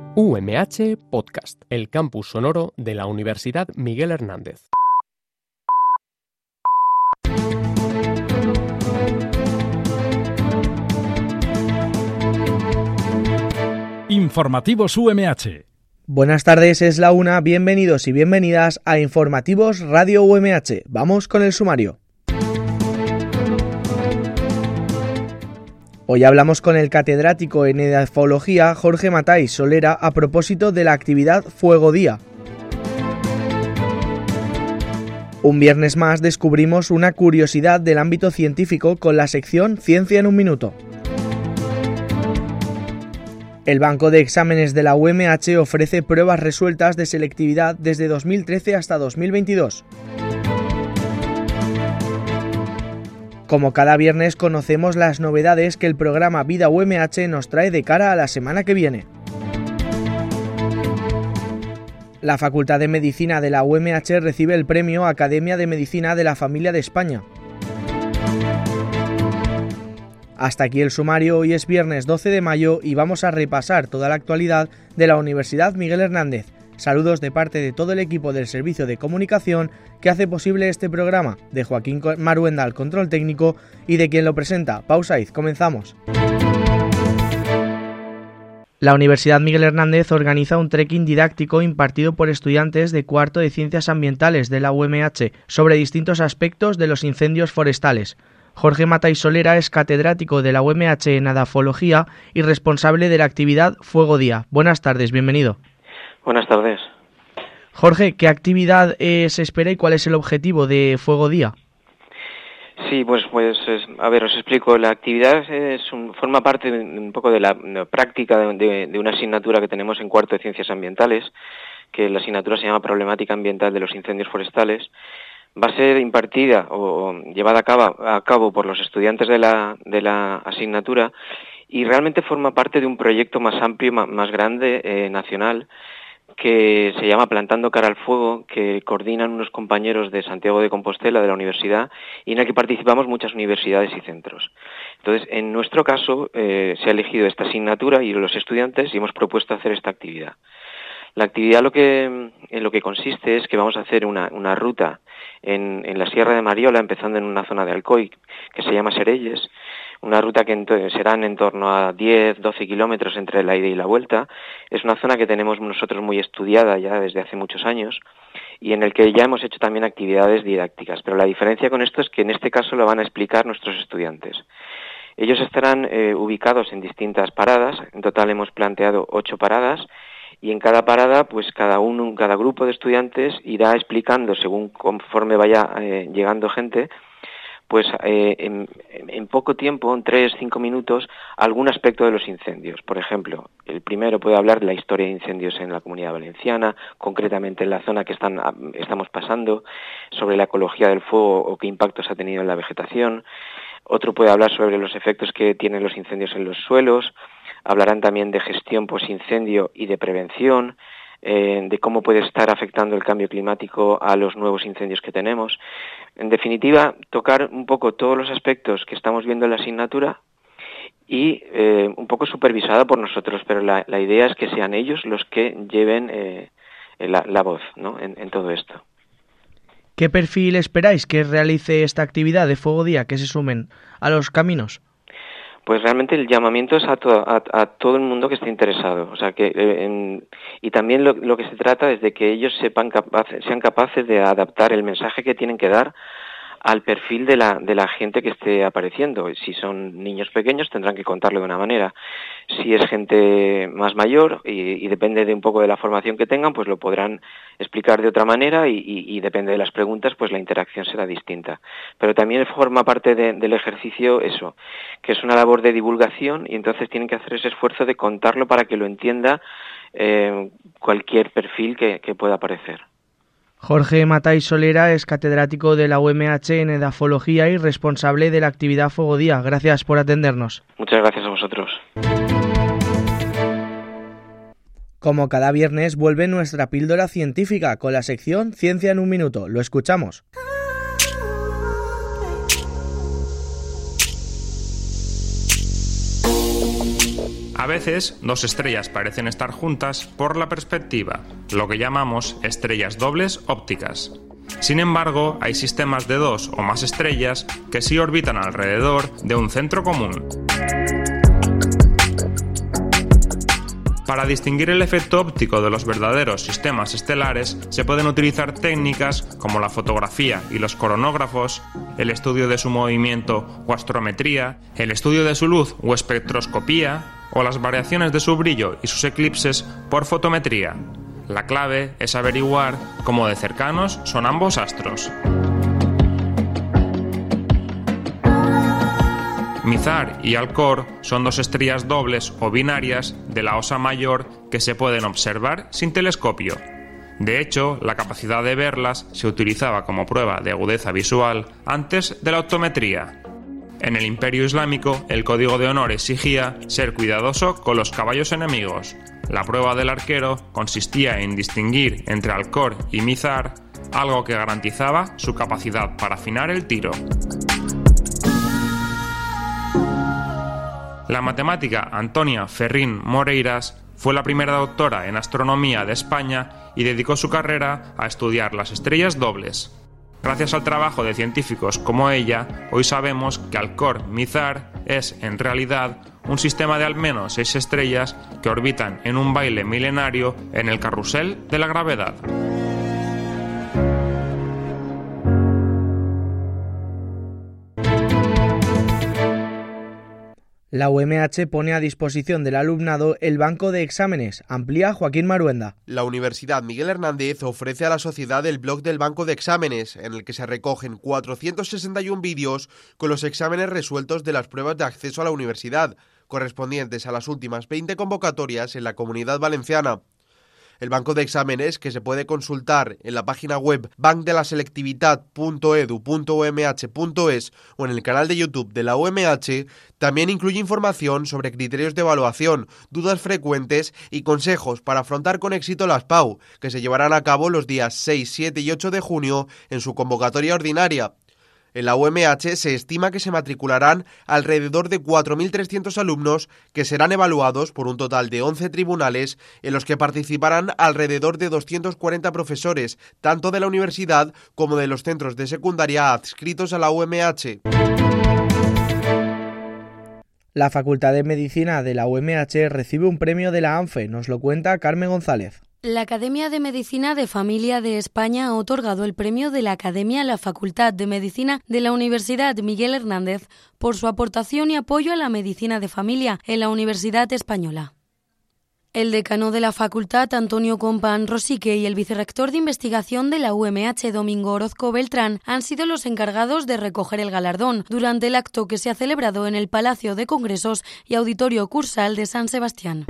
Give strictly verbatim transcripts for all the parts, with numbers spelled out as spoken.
U M H Podcast, el campus sonoro de la Universidad Miguel Hernández. Informativos U M H. Buenas tardes, es la una, bienvenidos y bienvenidas a Informativos Radio U M H. Vamos con el sumario. Hoy hablamos con el catedrático en edafología Jorge Matai Solera a propósito de la actividad Fuego Día. Un viernes más descubrimos una curiosidad del ámbito científico con la sección Ciencia en un minuto. El Banco de Exámenes de la U M H ofrece pruebas resueltas de selectividad desde dos mil trece hasta dos mil veintidós. Como cada viernes conocemos las novedades que el programa Vida U M H nos trae de cara a la semana que viene. La Facultad de Medicina de la U M H recibe el premio Academia de Medicina de la Familia de España. Hasta aquí el sumario, hoy es viernes doce de mayo y vamos a repasar toda la actualidad de la Universidad Miguel Hernández. Saludos de parte de todo el equipo del Servicio de Comunicación que hace posible este programa, de Joaquín Maruenda al control técnico y de quien lo presenta, Pau Saiz. Comenzamos. La Universidad Miguel Hernández organiza un trekking didáctico impartido por estudiantes de cuarto de Ciencias Ambientales de la U M H sobre distintos aspectos de los incendios forestales. Jorge Matai Solera es catedrático de la U M H en edafología y responsable de la actividad Fuego Día. Buenas tardes, bienvenido. Buenas tardes. Jorge, ¿qué actividad eh, se espera y cuál es el objetivo de Fuego Día? Sí, pues, pues es, a ver, os explico. La actividad es un, forma parte de, un poco de la, la práctica de, de, de una asignatura que tenemos en cuarto de Ciencias Ambientales, que la asignatura se llama Problemática Ambiental de los Incendios Forestales. Va a ser impartida o llevada a cabo, a cabo por los estudiantes de la, de la asignatura y realmente forma parte de un proyecto más amplio, más, más grande, eh, nacional, que se llama Plantando Cara al Fuego, que coordinan unos compañeros de Santiago de Compostela, de la universidad, y en el que participamos muchas universidades y centros. Entonces, en nuestro caso, eh, se ha elegido esta asignatura y los estudiantes y hemos propuesto hacer esta actividad. La actividad lo que, en lo que consiste es que vamos a hacer una, una ruta en, en la Sierra de Mariola, empezando en una zona de Alcoy, que se llama Serelles, una ruta que ent- serán en torno a diez, doce kilómetros entre la ida y la vuelta. Es una zona que tenemos nosotros muy estudiada ya desde hace muchos años y en el que ya hemos hecho también actividades didácticas, pero la diferencia con esto es que en este caso lo van a explicar nuestros estudiantes. Ellos estarán eh, ubicados en distintas paradas, en total hemos planteado ocho paradas, y en cada parada, pues cada uno, cada grupo de estudiantes irá explicando, según conforme vaya eh, llegando gente, pues eh, en, en poco tiempo, en tres, cinco minutos, algún aspecto de los incendios. Por ejemplo, el primero puede hablar de la historia de incendios en la Comunidad Valenciana, concretamente en la zona que están, estamos pasando, sobre la ecología del fuego o qué impactos ha tenido en la vegetación. Otro puede hablar sobre los efectos que tienen los incendios en los suelos. Hablarán también de gestión posincendio y de prevención, eh, de cómo puede estar afectando el cambio climático a los nuevos incendios que tenemos. En definitiva, tocar un poco todos los aspectos que estamos viendo en la asignatura y eh, un poco supervisada por nosotros, pero la, la idea es que sean ellos los que lleven eh, la, la voz, ¿no?, en, en todo esto. ¿Qué perfil esperáis que realice esta actividad de Fuego Día, que se sumen a los caminos? Pues realmente el llamamiento es a, to, a, a todo el mundo que esté interesado, o sea que eh, en, y también lo, lo que se trata es de que ellos sepan capaces, sean capaces de adaptar el mensaje que tienen que dar al perfil de la de la gente que esté apareciendo. Si son niños pequeños tendrán que contarlo de una manera. Si es gente más mayor y, y depende de un poco de la formación que tengan, pues lo podrán explicar de otra manera y, y, y depende de las preguntas, pues la interacción será distinta. Pero también forma parte de, del ejercicio eso, que es una labor de divulgación y entonces tienen que hacer ese esfuerzo de contarlo para que lo entienda eh, cualquier perfil que, que pueda aparecer. Jorge Matai Solera es catedrático de la U M H en edafología y responsable de la actividad Fuego Día. Gracias por atendernos. Muchas gracias a vosotros. Como cada viernes vuelve nuestra píldora científica con la sección Ciencia en un minuto. Lo escuchamos. A veces, dos estrellas parecen estar juntas por la perspectiva, lo que llamamos estrellas dobles ópticas. Sin embargo, hay sistemas de dos o más estrellas que sí orbitan alrededor de un centro común. Para distinguir el efecto óptico de los verdaderos sistemas estelares se pueden utilizar técnicas como la fotografía y los coronógrafos, el estudio de su movimiento o astrometría, el estudio de su luz o espectroscopía, o las variaciones de su brillo y sus eclipses por fotometría. La clave es averiguar cómo de cercanos son ambos astros. Mizar y Alcor son dos estrellas dobles o binarias de la Osa Mayor que se pueden observar sin telescopio. De hecho, la capacidad de verlas se utilizaba como prueba de agudeza visual antes de la optometría. En el Imperio Islámico, el código de honor exigía ser cuidadoso con los caballos enemigos. La prueba del arquero consistía en distinguir entre Alcor y Mizar, algo que garantizaba su capacidad para afinar el tiro. La matemática Antonia Ferrín Moreiras fue la primera doctora en astronomía de España y dedicó su carrera a estudiar las estrellas dobles. Gracias al trabajo de científicos como ella, hoy sabemos que Alcor-Mizar es, en realidad, un sistema de al menos seis estrellas que orbitan en un baile milenario en el carrusel de la gravedad. La U M H pone a disposición del alumnado el banco de exámenes. Amplía Joaquín Maruenda. La Universidad Miguel Hernández ofrece a la sociedad el blog del banco de exámenes, en el que se recogen cuatrocientos sesenta y uno vídeos con los exámenes resueltos de las pruebas de acceso a la universidad, correspondientes a las últimas veinte convocatorias en la Comunidad Valenciana. El banco de exámenes, que se puede consultar en la página web banc de la selectivitat punto edu punto u m h punto es o en el canal de YouTube de la U M H, también incluye información sobre criterios de evaluación, dudas frecuentes y consejos para afrontar con éxito las P A U, que se llevarán a cabo los días seis, siete y ocho de junio en su convocatoria ordinaria. En la U M H se estima que se matricularán alrededor de cuatro mil trescientos alumnos que serán evaluados por un total de once tribunales en los que participarán alrededor de doscientos cuarenta profesores, tanto de la universidad como de los centros de secundaria adscritos a la U M H. La Facultad de Medicina de la U M H recibe un premio de la ANFE, nos lo cuenta Carmen González. La Academia de Medicina de Familia de España ha otorgado el premio de la Academia a la Facultad de Medicina de la Universidad Miguel Hernández por su aportación y apoyo a la medicina de familia en la Universidad Española. El decano de la facultad, Antonio Compan Rosique, y el vicerrector de investigación de la U M H, Domingo Orozco Beltrán, han sido los encargados de recoger el galardón durante el acto que se ha celebrado en el Palacio de Congresos y Auditorio Cursal de San Sebastián.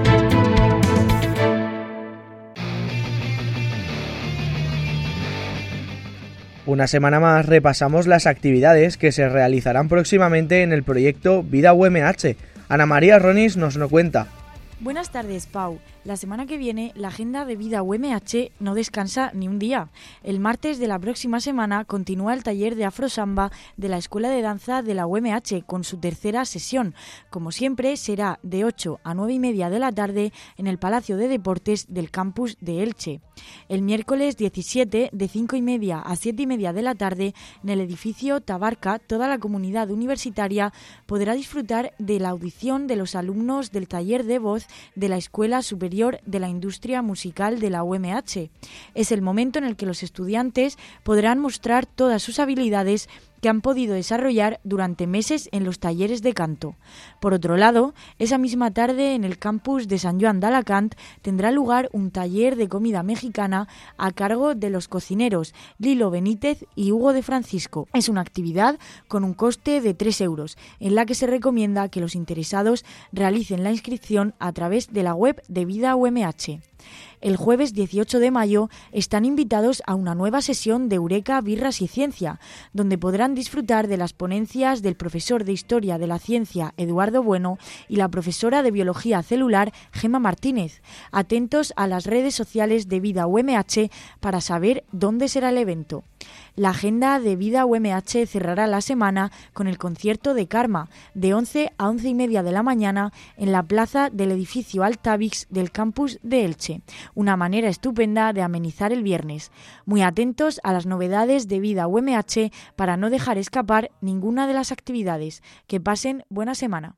Una semana más repasamos las actividades que se realizarán próximamente en el proyecto Vida U M H. Ana María Ronis nos lo cuenta. Buenas tardes, Pau. La semana que viene, la agenda de Vida U M H no descansa ni un día. El martes de la próxima semana continúa el taller de Afrosamba de la Escuela de Danza de la U M H con su tercera sesión. Como siempre, será de ocho a nueve y media de la tarde en el Palacio de Deportes del campus de Elche. El miércoles diecisiete, de cinco y media a siete y media de la tarde, en el edificio Tabarca, toda la comunidad universitaria podrá disfrutar de la audición de los alumnos del taller de voz de la Escuela Superior de la Industria Musical de la U M H. Es el momento en el que los estudiantes podrán mostrar todas sus habilidades que han podido desarrollar durante meses en los talleres de canto. Por otro lado, esa misma tarde en el campus de San Joan d'Alacant tendrá lugar un taller de comida mexicana a cargo de los cocineros Lilo Benítez y Hugo de Francisco. Es una actividad con un coste de tres euros, en la que se recomienda que los interesados realicen la inscripción a través de la web de Vida U M H. El jueves dieciocho de mayo están invitados a una nueva sesión de Eureka, Birras y Ciencia, donde podrán disfrutar de las ponencias del profesor de Historia de la Ciencia, Eduardo Bueno, y la profesora de Biología Celular, Gemma Martínez. Atentos a las redes sociales de Vida U M H para saber dónde será el evento. La agenda de Vida U M H cerrará la semana con el concierto de Karma, de once a once y media de la mañana en la plaza del edificio Altavix del campus de Elche. Una manera estupenda de amenizar el viernes. Muy atentos a las novedades de Vida U M H para no dejar escapar ninguna de las actividades. Que pasen buena semana.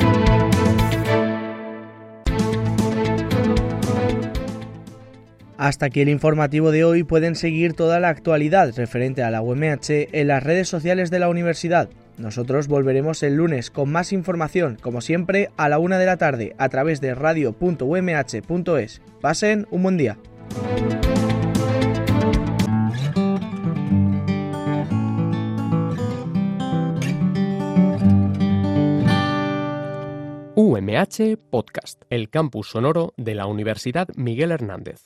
Hasta aquí el informativo de hoy. Pueden seguir toda la actualidad referente a la U M H en las redes sociales de la universidad. Nosotros volveremos el lunes con más información, como siempre, a la una de la tarde a través de radio punto u m h punto es. Pasen un buen día. U M H Podcast, el campus sonoro de la Universidad Miguel Hernández.